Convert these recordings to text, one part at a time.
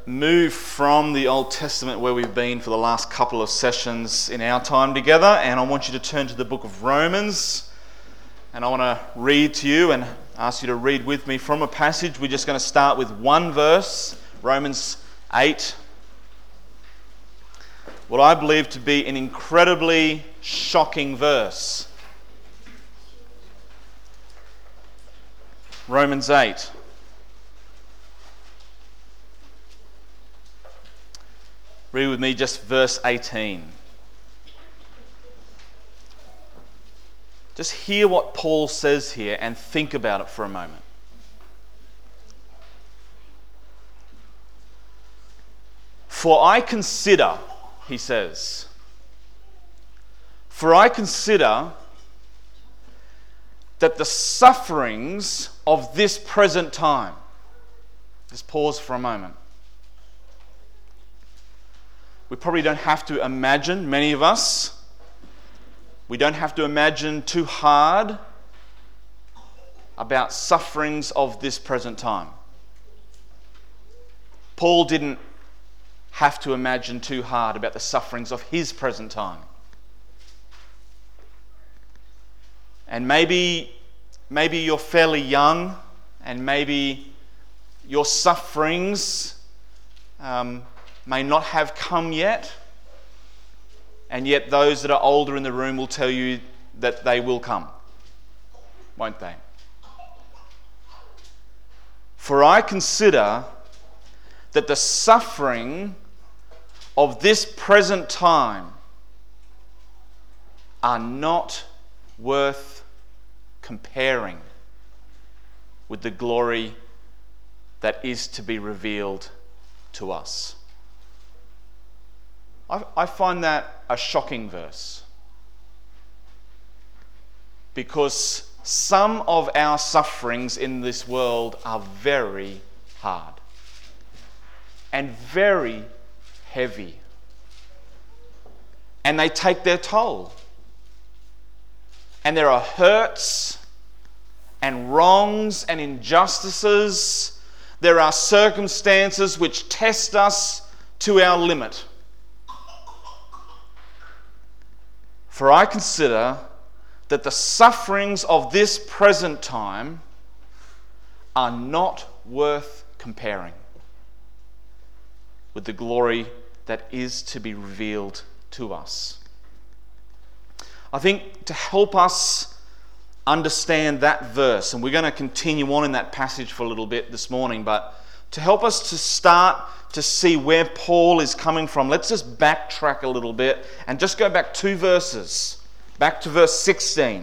move from the Old Testament where we've been for the last couple of sessions in our time together, and I want you to turn to the book of Romans, and I want to read to you and ask you to read with me from a passage. We're just going to start with one verse, Romans 8. What I believe to be an incredibly shocking verse. Romans 8. Read with me just verse 18. Just hear what Paul says here and think about it for a moment. For I consider, he says, for I consider that the sufferings of this present time, just pause for a moment. We probably don't have to imagine, many of us, we don't have to imagine too hard about sufferings of this present time. Paul didn't have to imagine too hard about the sufferings of his present time. And maybe you're fairly young, and maybe your sufferings may not have come yet, and yet those that are older in the room will tell you that they will come, won't they? For I consider that the suffering of this present time are not worth comparing with the glory that is to be revealed to us. I find that a shocking verse, because some of our sufferings in this world are very hard and very heavy, and they take their toll. And there are hurts and wrongs and injustices. There are circumstances which test us to our limit. For I consider that the sufferings of this present time are not worth comparing with the glory that is to be revealed to us. I think to help us understand that verse, and we're going to continue on in that passage for a little bit this morning, but to help us to start to see where Paul is coming from, let's just backtrack a little bit and just go back 2 verses, back to verse 16.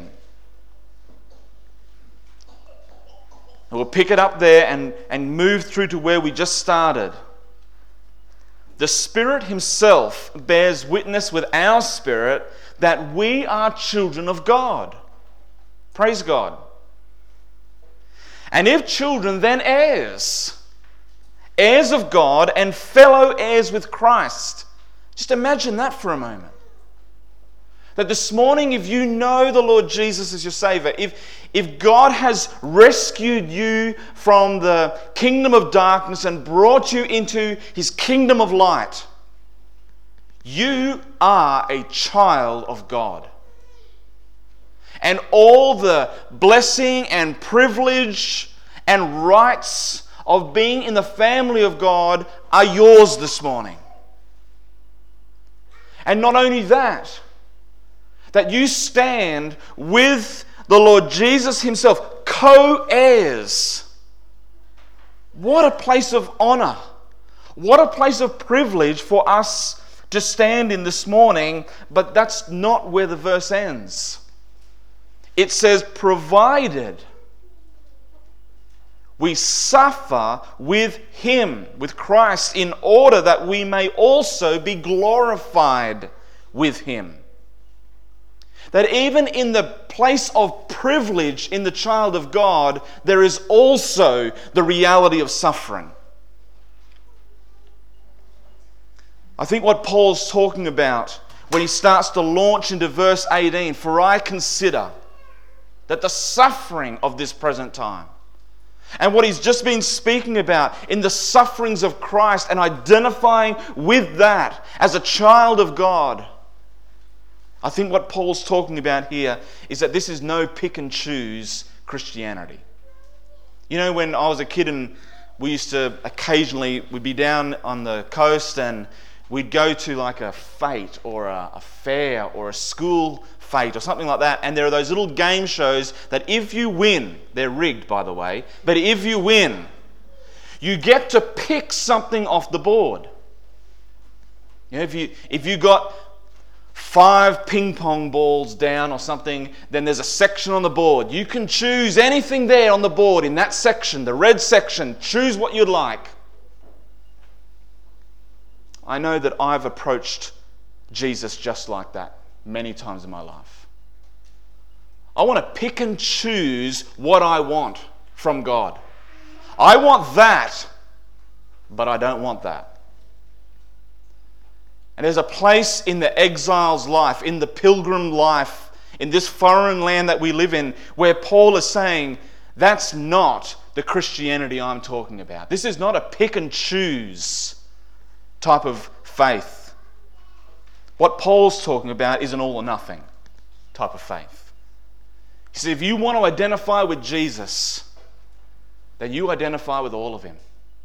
And we'll pick it up there and move through to where we just started. The Spirit Himself bears witness with our spirit that we are children of God. Praise God. And if children, then heirs. Heirs of God and fellow heirs with Christ. Just imagine that for a moment. That this morning, if you know the Lord Jesus as your Saviour, if God has rescued you from the kingdom of darkness and brought you into His kingdom of light, you are a child of God. And all the blessing and privilege and rights of being in the family of God are yours this morning. And not only that, that you stand with the Lord Jesus Himself, co-heirs. What a place of honor. What a place of privilege for us to stand in this morning, but that's not where the verse ends. It says, provided we suffer with Him, with Christ, in order that we may also be glorified with Him. That even in the place of privilege in the child of God, there is also the reality of suffering. I think what Paul's talking about when he starts to launch into verse 18, for I consider that the suffering of this present time And what he's just been speaking about in the sufferings of Christ and identifying with that as a child of God. I think what Paul's talking about here is that this is no pick and choose Christianity. You know, when I was a kid and we used to occasionally, we'd be down on the coast and we'd go to like a fete or a fair or a school fete or something like that, and there are those little game shows that if you win, they're rigged by the way, but if you win, you get to pick something off the board. You know, if you got 5 ping pong balls down or something, then there's a section on the board. You can choose anything there on the board in that section, the red section. Choose what you'd like. I know that I've approached Jesus just like that many times in my life. I want to pick and choose what I want from God. I want that, but I don't want that. And there's a place in the exile's life, in the pilgrim life, in this foreign land that we live in, where Paul is saying, that's not the Christianity I'm talking about. This is not a pick and choose type of faith. What Paul's talking about is an all or nothing type of faith. He said, if you want to identify with Jesus, then you identify with all of him.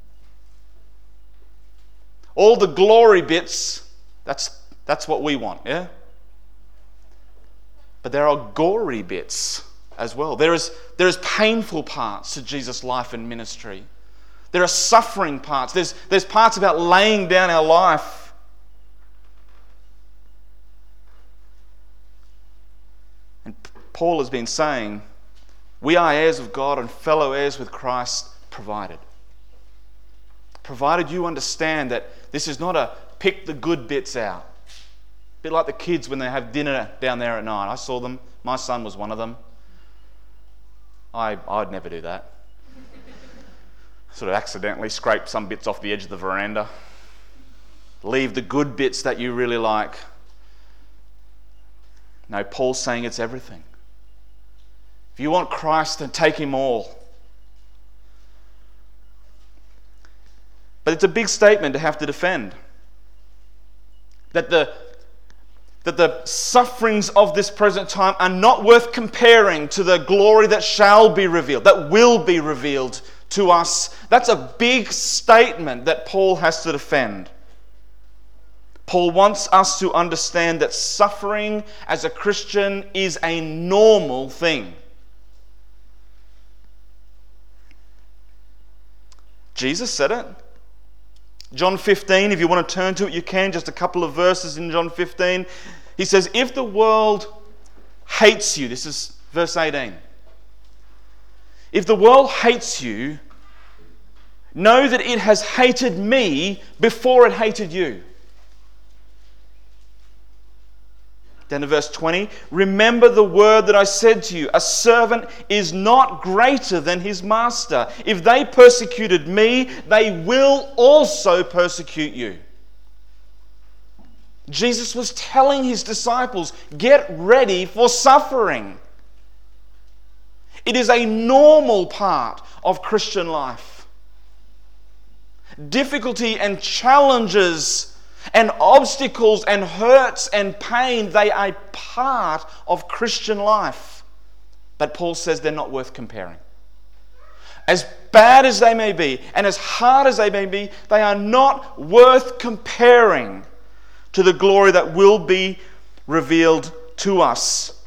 All the glory bits, that's what we want, yeah? But there are gory bits as well. There is painful parts to Jesus' life and ministry. There are suffering parts. There's parts about laying down our life. And Paul has been saying, we are heirs of God and fellow heirs with Christ, provided you understand that this is not a pick the good bits out. A bit like the kids when they have dinner down there at night. I saw them. My son was one of them. I'd never do that. Sort of accidentally scrape some bits off the edge of the veranda. Leave the good bits that you really like. No, Paul's saying it's everything. If you want Christ, then take him all. But it's a big statement to have to defend. That the sufferings of this present time are not worth comparing to the glory that shall be revealed, that will be revealed to us. That's a big statement that Paul has to defend. Paul wants us to understand that suffering as a Christian is a normal thing. Jesus said it. John 15, if you want to turn to it, you can. Just a couple of verses in John 15. He says, if the world hates you, this is verse 18. If the world hates you, know that it has hated me before it hated you. Then to verse 20, remember the word that I said to you, a servant is not greater than his master. If they persecuted me, they will also persecute you. Jesus was telling his disciples, get ready for suffering. It is a normal part of Christian life. Difficulty and challenges and obstacles and hurts and pain, they are part of Christian life. But Paul says they're not worth comparing. As bad as they may be and as hard as they may be, they are not worth comparing to the glory that will be revealed to us.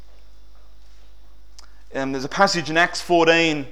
And there's a passage in Acts 14.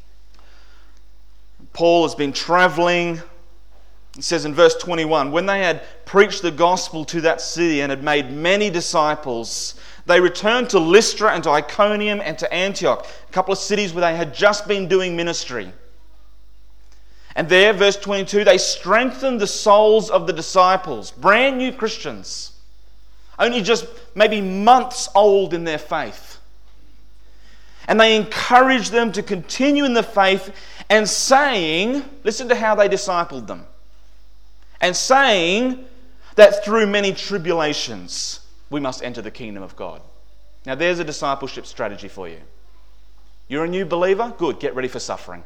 Paul has been traveling. It says in verse 21, when they had preached the gospel to that city and had made many disciples, they returned to Lystra and to Iconium and to Antioch, a couple of cities where they had just been doing ministry. And there, verse 22, they strengthened the souls of the disciples, brand new Christians, only just maybe months old in their faith. And they encouraged them to continue in the faith and saying, listen to how they discipled them, and saying that through many tribulations we must enter the kingdom of God. Now there's a discipleship strategy for you. You're a new believer? Good, get ready for suffering.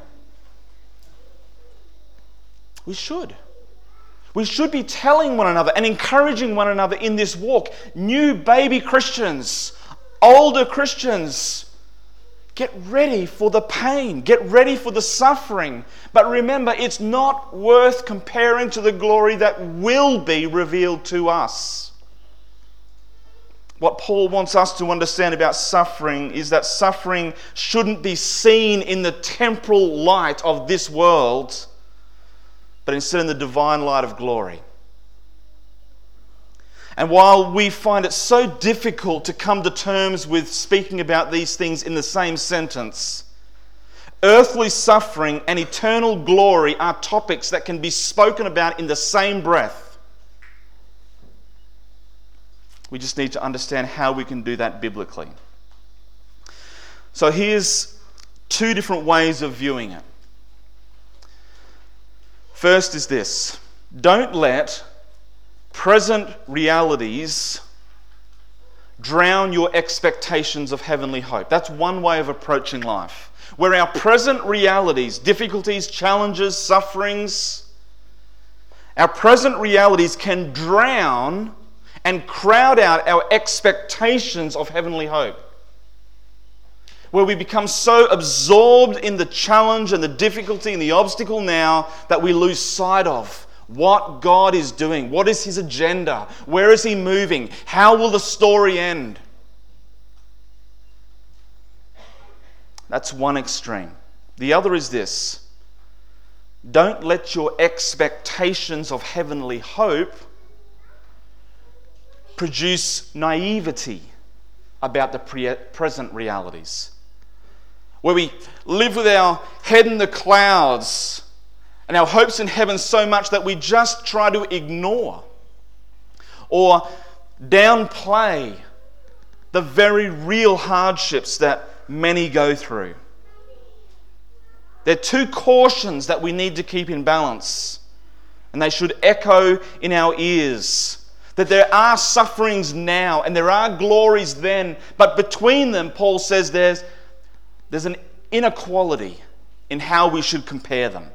We should. We should be telling one another and encouraging one another in this walk. New baby Christians, older Christians, get ready for the pain. Get ready for the suffering. But remember, it's not worth comparing to the glory that will be revealed to us. What Paul wants us to understand about suffering is that suffering shouldn't be seen in the temporal light of this world, but instead in the divine light of glory. And while we find it so difficult to come to terms with speaking about these things in the same sentence, earthly suffering and eternal glory are topics that can be spoken about in the same breath. We just need to understand how we can do that biblically. So here's two different ways of viewing it. First is this: don't let present realities drown your expectations of heavenly hope. That's one way of approaching life. Where our present realities, difficulties, challenges, sufferings, our present realities can drown and crowd out our expectations of heavenly hope. Where we become so absorbed in the challenge and the difficulty and the obstacle now that we lose sight of what God is doing. What is His agenda? Where is He moving? How will the story end? That's one extreme. The other is this: don't let your expectations of heavenly hope produce naivety about the present realities. Where we live with our head in the clouds and our hopes in heaven so much that we just try to ignore or downplay the very real hardships that many go through. There are two cautions that we need to keep in balance, and they should echo in our ears. That there are sufferings now and there are glories then, but between them, Paul says there's an inequality in how we should compare them.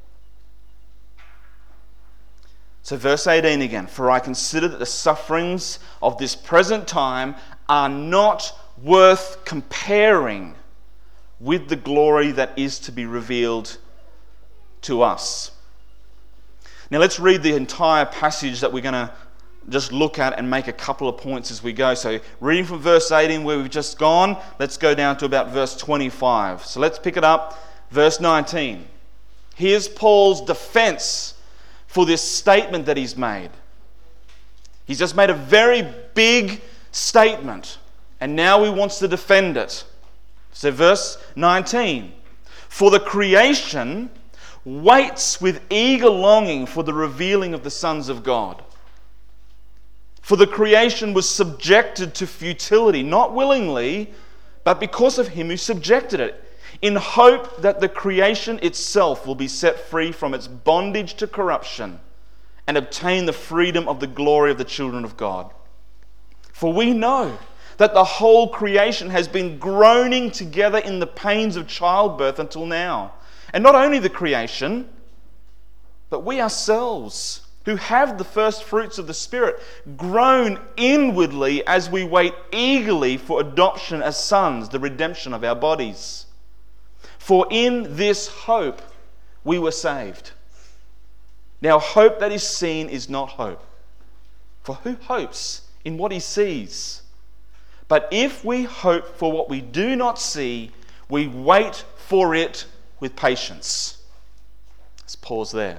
So verse 18 again: for I consider that the sufferings of this present time are not worth comparing with the glory that is to be revealed to us. Now let's read the entire passage that we're going to just look at and make a couple of points as we go. So reading from verse 18 where we've just gone, let's go down to about verse 25. So let's pick it up. Verse 19. Here's Paul's defense for this statement that he's made. He's just made a very big statement, and now he wants to defend it. So verse 19. For the creation waits with eager longing for the revealing of the sons of God. For the creation was subjected to futility, not willingly, but because of Him who subjected it, in hope that the creation itself will be set free from its bondage to corruption and obtain the freedom of the glory of the children of God. For we know that the whole creation has been groaning together in the pains of childbirth until now. And not only the creation, but we ourselves, who have the first fruits of the Spirit, groan inwardly as we wait eagerly for adoption as sons, the redemption of our bodies. For in this hope we were saved. Now hope that is seen is not hope. For who hopes in what he sees? But if we hope for what we do not see, we wait for it with patience. Let's pause there.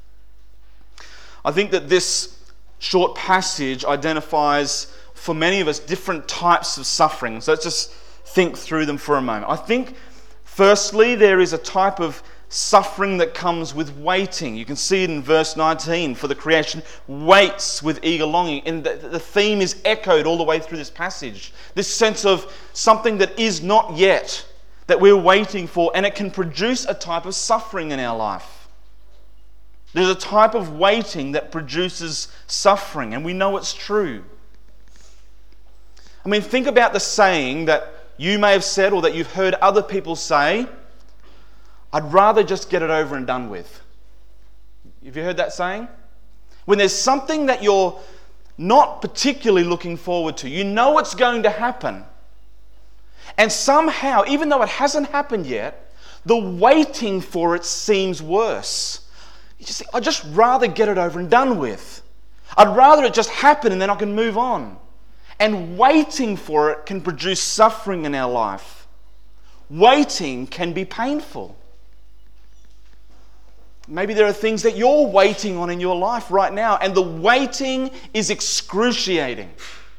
I think that this short passage identifies for many of us different types of suffering. So let's just think through them for a moment. I think firstly there is a type of suffering that comes with waiting. You can see it in verse 19. For the creation waits with eager longing. And the theme is echoed all the way through this passage. This sense of something that is not yet, that we're waiting for, and it can produce a type of suffering in our life. There's a type of waiting that produces suffering, and we know it's true. I mean, think about the saying that you may have said or that you've heard other people say, I'd rather just get it over and done with. Have you heard that saying? When there's something that you're not particularly looking forward to, you know it's going to happen, and somehow, even though it hasn't happened yet, the waiting for it seems worse. You just think, I'd just rather get it over and done with. I'd rather it just happen and then I can move on. And waiting for it can produce suffering in our life. Waiting can be painful. Maybe there are things that you're waiting on in your life right now, and the waiting is excruciating.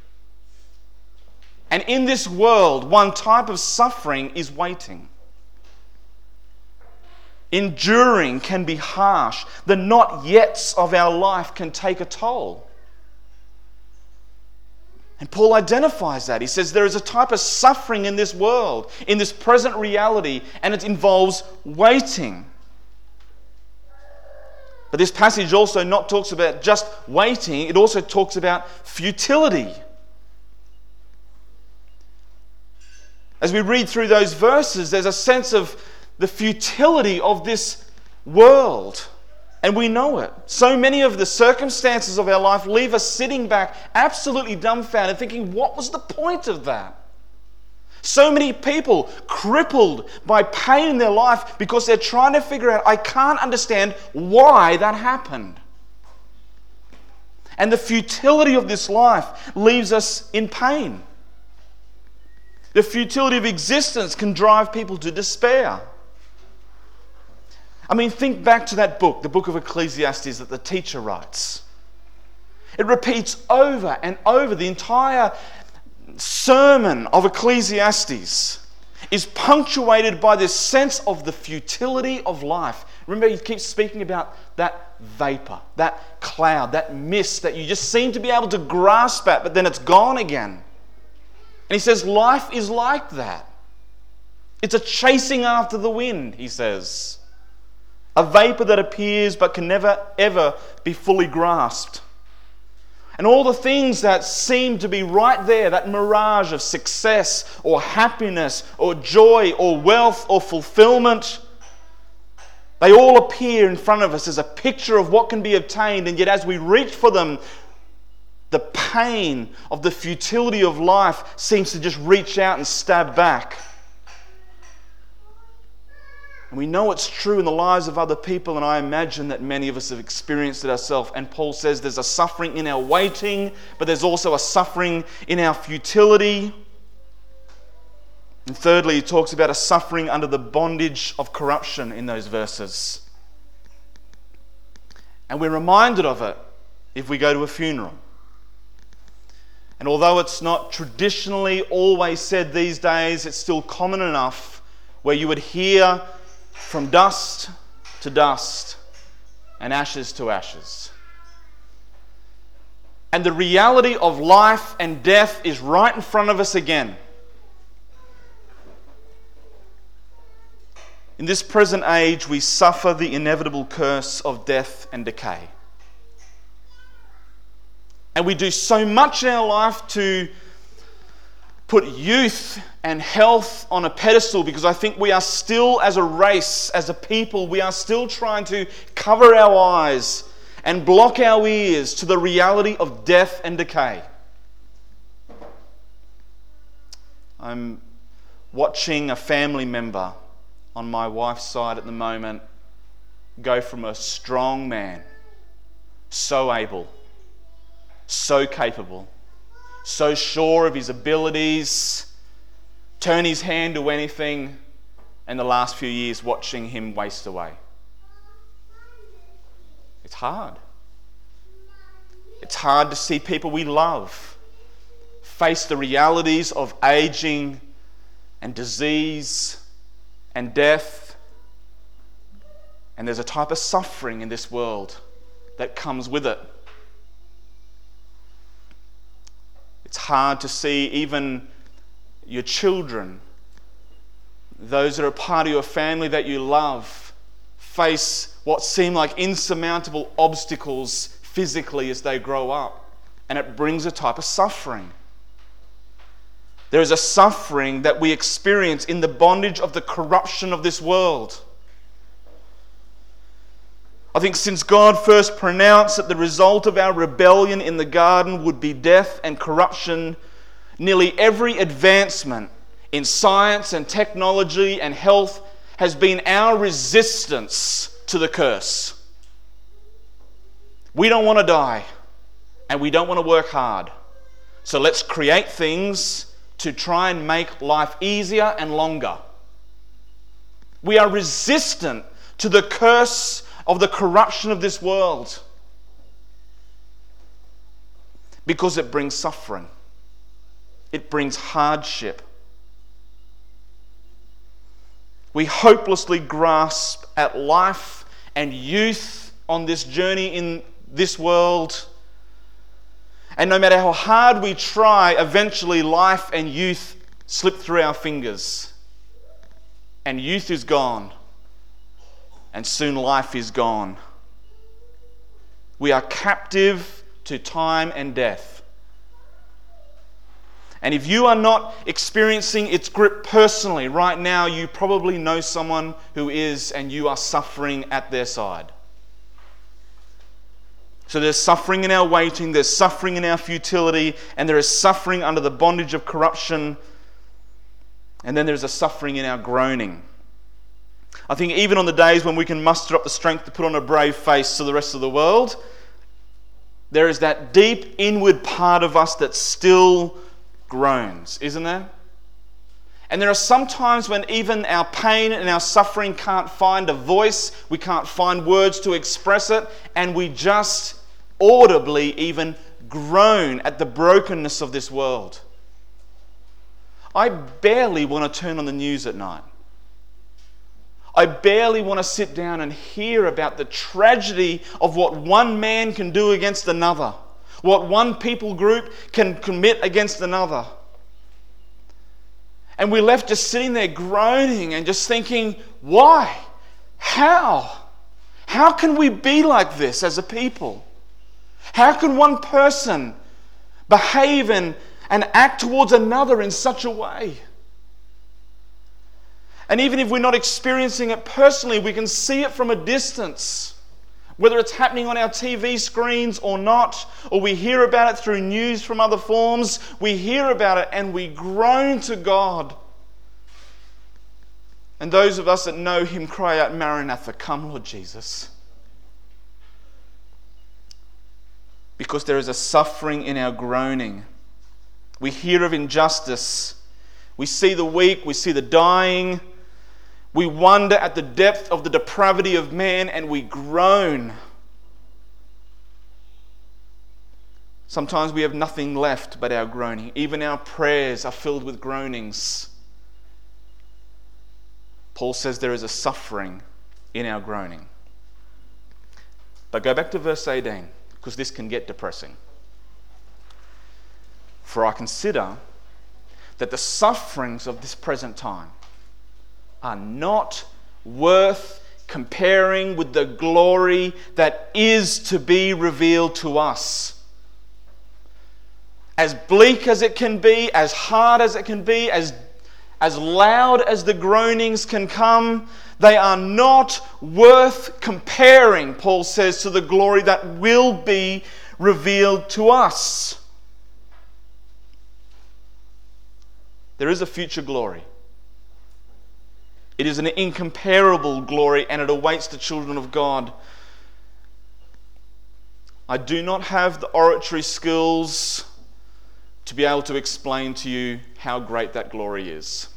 And in this world, one type of suffering is waiting. Enduring can be harsh. The not yets of our life can take a toll. And Paul identifies that. He says there is a type of suffering in this world, in this present reality, and it involves waiting. But this passage also not talks about just waiting, it also talks about futility. As we read through those verses, there's a sense of the futility of this world. And we know it. So many of the circumstances of our life leave us sitting back absolutely dumbfounded, thinking, what was the point of that? So many people crippled by pain in their life because they're trying to figure out, I can't understand why that happened. And the futility of this life leaves us in pain. The futility of existence can drive people to despair. I mean, think back to that book, the book of Ecclesiastes that the teacher writes. It repeats over and over. The entire sermon of Ecclesiastes is punctuated by this sense of the futility of life. Remember, he keeps speaking about that vapor, that cloud, that mist that you just seem to be able to grasp at, but then it's gone again. And he says life is like that. It's a chasing after the wind, he says. A vapor that appears but can never ever be fully grasped. And all the things that seem to be right there, that mirage of success or happiness or joy or wealth or fulfillment, they all appear in front of us as a picture of what can be obtained. And yet as we reach for them, the pain of the futility of life seems to just reach out and stab back. And we know it's true in the lives of other people, and I imagine that many of us have experienced it ourselves. And Paul says there's a suffering in our waiting, but there's also a suffering in our futility. And thirdly, he talks about a suffering under the bondage of corruption in those verses. And we're reminded of it if we go to a funeral. And although it's not traditionally always said these days, it's still common enough where you would hear from dust to dust and ashes to ashes. And the reality of life and death is right in front of us again. In this present age, we suffer the inevitable curse of death and decay. And we do so much in our life to put youth and health on a pedestal, because I think we are still, as a race, as a people, we are still trying to cover our eyes and block our ears to the reality of death and decay. I'm watching a family member on my wife's side at the moment go from a strong man, so able, so capable, so sure of his abilities, turn his hand to anything, and the last few years watching him waste away. It's hard. It's hard to see people we love face the realities of aging and disease and death. And there's a type of suffering in this world that comes with it. It's hard to see even your children, those that are part of your family that you love, face what seem like insurmountable obstacles physically as they grow up. And it brings a type of suffering. There is a suffering that we experience in the bondage of the corruption of this world. I think since God first pronounced that the result of our rebellion in the garden would be death and corruption, nearly every advancement in science and technology and health has been our resistance to the curse. We don't want to die, and we don't want to work hard. So let's create things to try and make life easier and longer. We are resistant to the curse of the corruption of this world because it brings suffering. It brings hardship. We hopelessly grasp at life and youth on this journey in this world. And no matter how hard we try, eventually life and youth slip through our fingers. And youth is gone. And soon life is gone. We are captive to time and death. And if you are not experiencing its grip personally right now, you probably know someone who is, and you are suffering at their side. So there's suffering in our waiting, there's suffering in our futility, and there is suffering under the bondage of corruption, and then there's a suffering in our groaning. I think even on the days when we can muster up the strength to put on a brave face to the rest of the world, there is that deep inward part of us that still groans, isn't there? And there are some times when even our pain and our suffering can't find a voice, we can't find words to express it, and we just audibly even groan at the brokenness of this world. I barely want to turn on the news at night. I barely want to sit down and hear about the tragedy of what one man can do against another, what one people group can commit against another. And we're left just sitting there groaning and just thinking, why? How? How can we be like this as a people? How can one person behave and act towards another in such a way? And even if we're not experiencing it personally, we can see it from a distance. Whether it's happening on our TV screens or not, or we hear about it through news from other forms, we hear about it and we groan to God. And those of us that know Him cry out, Maranatha, come Lord Jesus. Because there is a suffering in our groaning. We hear of injustice. We see the weak, we see the dying. We wonder at the depth of the depravity of man and we groan. Sometimes we have nothing left but our groaning. Even our prayers are filled with groanings. Paul says there is a suffering in our groaning. But go back to verse 18, because this can get depressing. For I consider that the sufferings of this present time are not worth comparing with the glory that is to be revealed to us. As bleak as it can be, as hard as it can be, as loud as the groanings can come, they are not worth comparing, Paul says, to the glory that will be revealed to us. There is a future glory. It is an incomparable glory and it awaits the children of God. I do not have the oratory skills to be able to explain to you how great that glory is.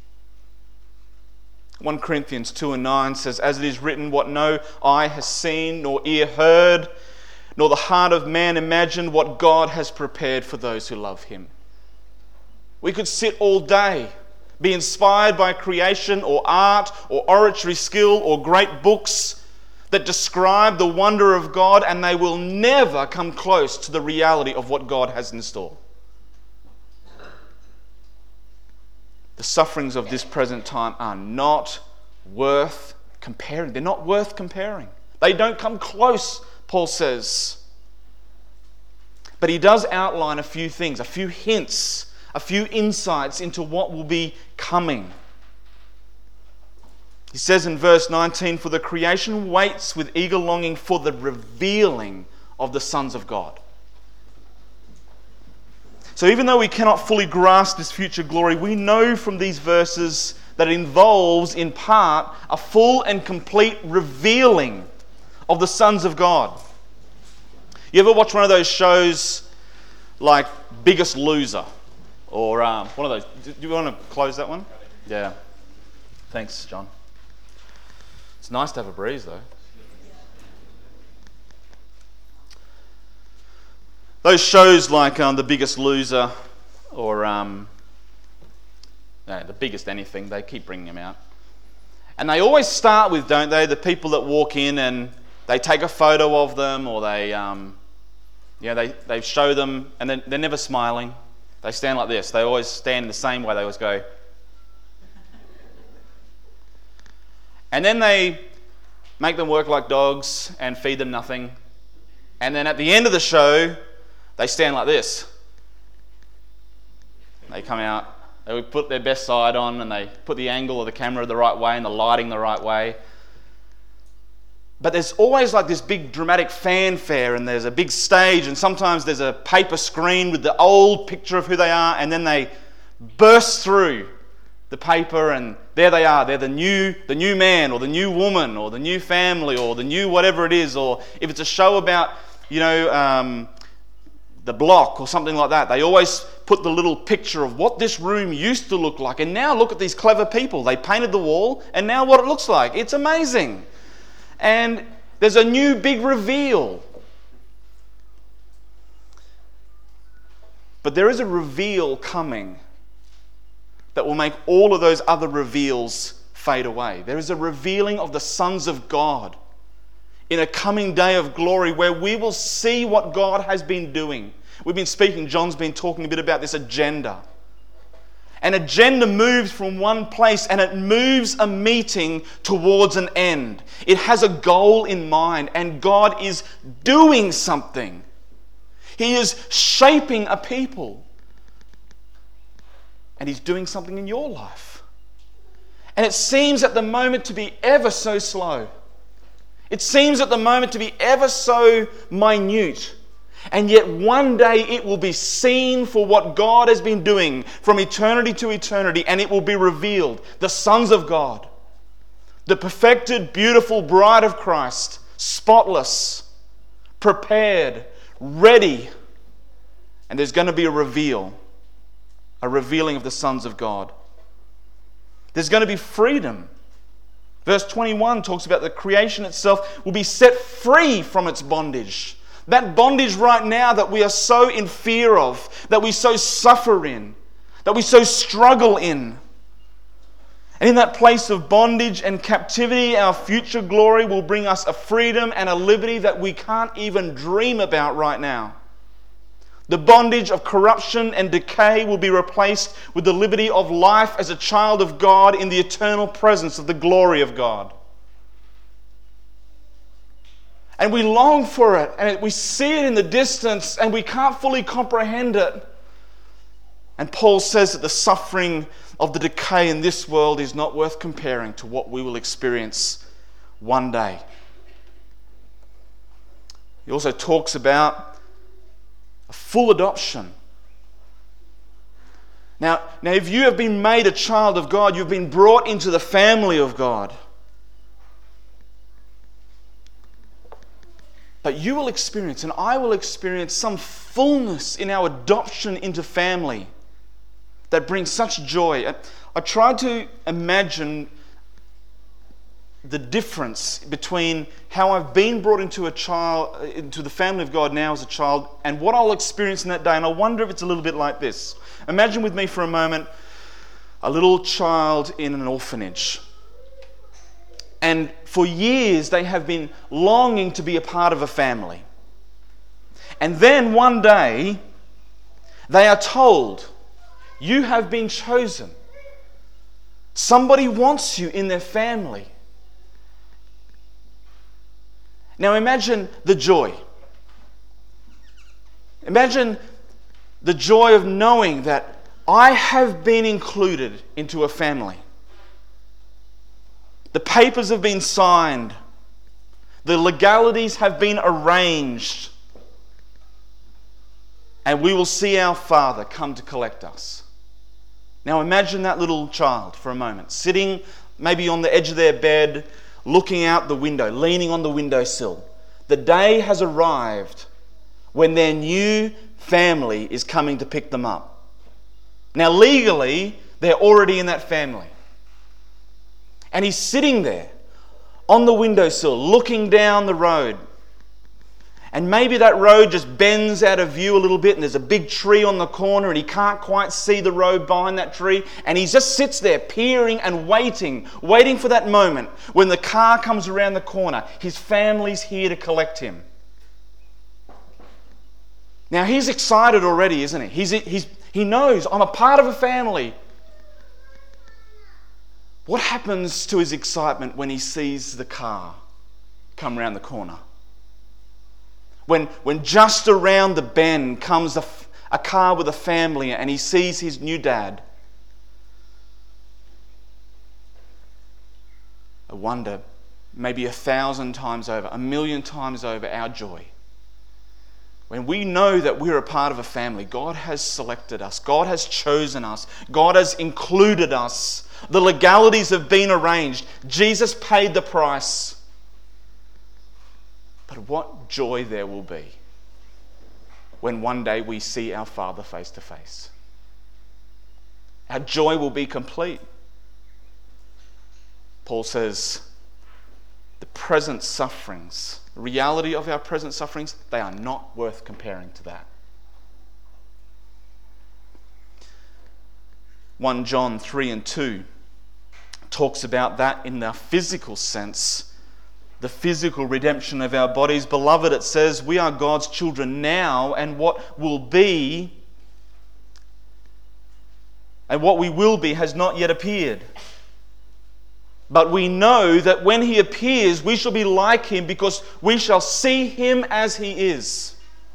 1 Corinthians 2:9 says, as it is written, what no eye has seen, nor ear heard, nor the heart of man imagined, what God has prepared for those who love Him. We could sit all day, be inspired by creation or art or oratory skill or great books that describe the wonder of God, and they will never come close to the reality of what God has in store. The sufferings of this present time are not worth comparing. They're not worth comparing. They don't come close, Paul says. But he does outline a few things, a few hints, a few insights into what will be coming. He says in verse 19, "For the creation waits with eager longing for the revealing of the sons of God." So even though we cannot fully grasp this future glory, we know from these verses that it involves, in part, a full and complete revealing of the sons of God. You ever watch one of those shows like Biggest Loser? Or one of those. Do you want to close that one? Yeah. Thanks, John. It's nice to have a breeze, though. Those shows like The Biggest Loser or The Biggest Anything, they keep bringing them out. And they always start with, don't they, the people that walk in and they take a photo of them, or they show them, and then they're never smiling. They stand like this. They always stand the same way. They always go. And then they make them work like dogs and feed them nothing. And then at the end of the show, they stand like this. They come out, they would put their best side on, and they put the angle of the camera the right way and the lighting the right way. But there's always like this big dramatic fanfare, and there's a big stage, and sometimes there's a paper screen with the old picture of who they are, and then they burst through the paper, and there they are. They're the new man, or the new woman, or the new family, or the new whatever it is. Or if it's a show about, the block or something like that, they always put the little picture of what this room used to look like. And now look at these clever people. They painted the wall, and now what it looks like. It's amazing. And there's a new big reveal. But there is a reveal coming that will make all of those other reveals fade away. There is a revealing of the sons of God in a coming day of glory where we will see what God has been doing. We've been speaking, John's been talking a bit about this agenda. An agenda moves from one place, and it moves a meeting towards an end. It has a goal in mind, and God is doing something. He is shaping a people. And He's doing something in your life. And it seems at the moment to be ever so slow. It seems at the moment to be ever so minute. And yet one day it will be seen for what God has been doing from eternity to eternity, and it will be revealed. The sons of God, the perfected, beautiful bride of Christ, spotless, prepared, ready. And there's going to be a revealing of the sons of God. There's going to be freedom. Verse 21 talks about the creation itself will be set free from its bondage. That bondage right now that we are so in fear of, that we so suffer in, that we so struggle in. And in that place of bondage and captivity, our future glory will bring us a freedom and a liberty that we can't even dream about right now. The bondage of corruption and decay will be replaced with the liberty of life as a child of God in the eternal presence of the glory of God. And we long for it, and we see it in the distance, and we can't fully comprehend it. And Paul says that the suffering of the decay in this world is not worth comparing to what we will experience one day. He also talks about a full adoption. Now, if you have been made a child of God, you've been brought into the family of God. But you will experience, and I will experience, some fullness in our adoption into family that brings such joy. I tried to imagine the difference between how I've been brought into the family of God now as a child, and what I'll experience in that day. And I wonder if it's a little bit like this. Imagine with me for a moment a little child in an orphanage. And for years they have been longing to be a part of a family. And then one day they are told, you have been chosen. Somebody wants you in their family. Now imagine the joy. Imagine the joy of knowing that I have been included into a family. The papers have been signed. The legalities have been arranged. And we will see our Father come to collect us. Now imagine that little child for a moment, sitting maybe on the edge of their bed, looking out the window, leaning on the windowsill. The day has arrived when their new family is coming to pick them up. Now legally, they're already in that family. And he's sitting there on the windowsill, looking down the road. And maybe that road just bends out of view a little bit, and there's a big tree on the corner, and he can't quite see the road behind that tree. And he just sits there peering and waiting for that moment when the car comes around the corner. His family's here to collect him. Now he's excited already, isn't he? He knows, I'm a part of a family. What happens to his excitement when he sees the car come around the corner? When just around the bend comes a car with a family and he sees his new dad. I wonder, maybe 1,000 times over, 1,000,000 times over, our joy. When we know that we're a part of a family, God has selected us, God has chosen us, God has included us. The legalities have been arranged. Jesus paid the price. But what joy there will be when one day we see our Father face to face. Our joy will be complete. Paul says, the present sufferings, the reality of our present sufferings, they are not worth comparing to that. 1 John 3 and 2 talks about that in the physical sense, the physical redemption of our bodies. Beloved, it says, we are God's children now, and what will be and what we will be has not yet appeared. But we know that when he appears, we shall be like him, because we shall see him as he is.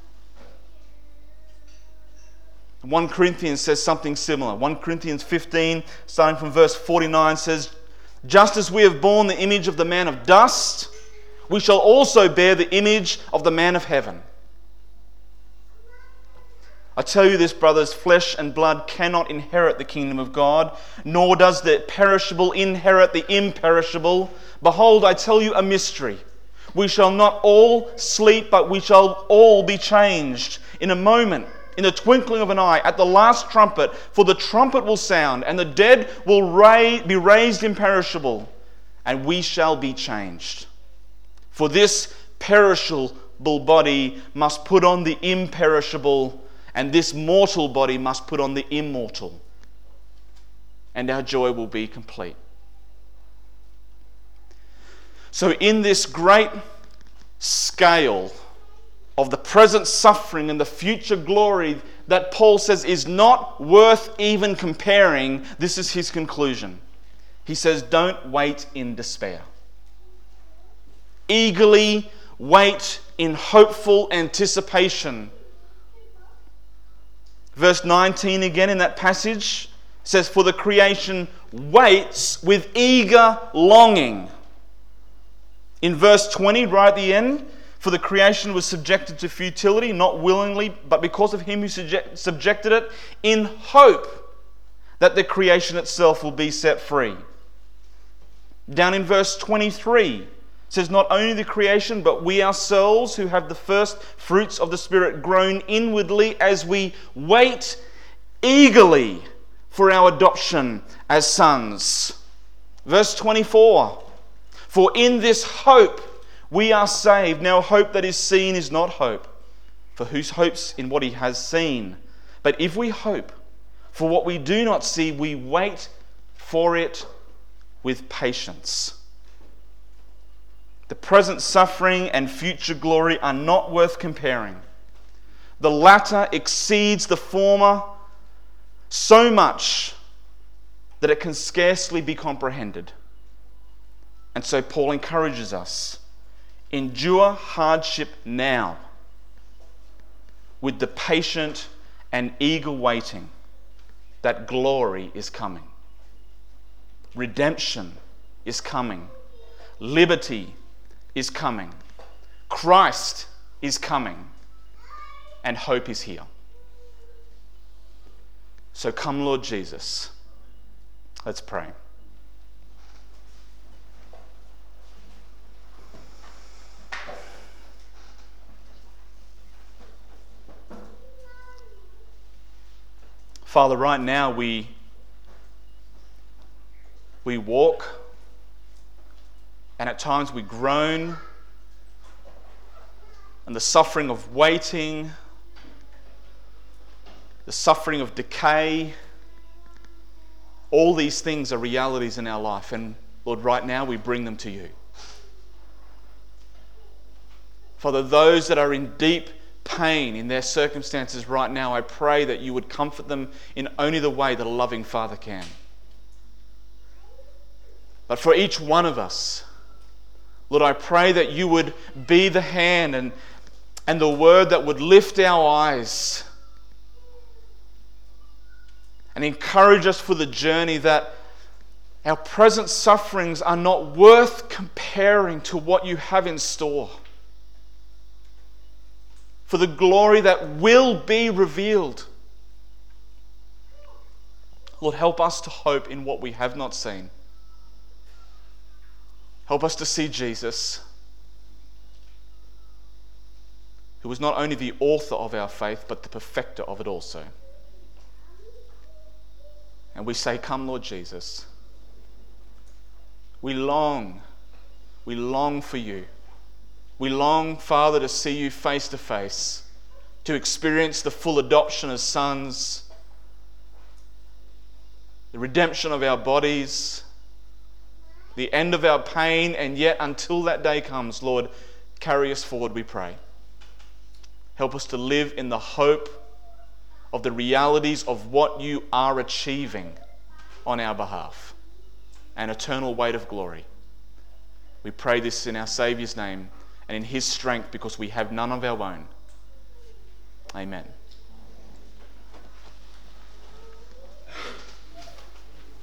1 Corinthians says something similar. 1 Corinthians 15, starting from verse 49, says, just as we have borne the image of the man of dust, we shall also bear the image of the man of heaven. I tell you this, brothers, flesh and blood cannot inherit the kingdom of God, nor does the perishable inherit the imperishable. Behold, I tell you a mystery. We shall not all sleep, but we shall all be changed in a moment, in the twinkling of an eye, at the last trumpet. For the trumpet will sound, and the dead will be raised imperishable, and we shall be changed. For this perishable body must put on the imperishable, and this mortal body must put on the immortal, and our joy will be complete. So in this great scale of the present suffering and the future glory that Paul says is not worth even comparing, this is his conclusion. He says, don't wait in despair. Eagerly wait in hopeful anticipation. Verse 19 again in that passage says, for the creation waits with eager longing. In verse 20, right at the end, for the creation was subjected to futility, not willingly, but because of him who subjected it, in hope that the creation itself will be set free. Down in verse 23, it says, not only the creation, but we ourselves who have the first fruits of the Spirit groan inwardly as we wait eagerly for our adoption as sons. Verse 24, for in this hope we are saved. Now hope that is seen is not hope, for who hopes in what he has seen? But if we hope for what we do not see, we wait for it with patience. The present suffering and future glory are not worth comparing. The latter exceeds the former so much that it can scarcely be comprehended. And so Paul encourages us, endure hardship now with the patient and eager waiting that glory is coming. Redemption is coming. Liberty is coming. Christ is coming. And hope is here. So come, Lord Jesus. Let's pray. Father, right now we walk, and at times we groan, and the suffering of waiting, the suffering of decay, all these things are realities in our life. And Lord, right now we bring them to you. Father, those that are in deep pain in their circumstances right now, I pray that you would comfort them in only the way that a loving Father can. But for each one of us, Lord, I pray that you would be the hand and the word that would lift our eyes and encourage us for the journey, that our present sufferings are not worth comparing to what you have in store, for the glory that will be revealed. Lord, help us to hope in what we have not seen. Help us to see Jesus, who was not only the author of our faith, but the perfecter of it also. And we say, come, Lord Jesus. We long for you. We long, Father, to see you face to face, to experience the full adoption as sons, the redemption of our bodies, the end of our pain, and yet until that day comes, Lord, carry us forward, we pray. Help us to live in the hope of the realities of what you are achieving on our behalf, an eternal weight of glory. We pray this in our Saviour's name and in his strength, because we have none of our own. Amen.